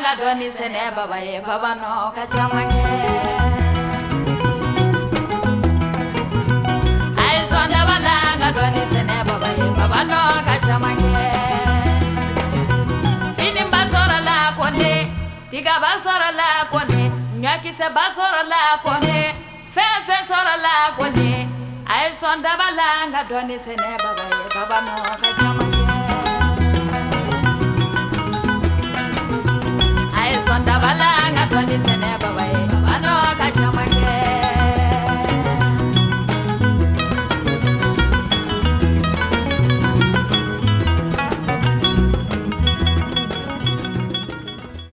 nga doni sene baba ye baba no ka chamake ay sonda bala nga doni sene baba ye baba no ka chamake fini basora la konde tiga basora la konde nyaki se basora la konde fe sora la konde ay sonda bala nga doni sene baba ye baba no ka chamake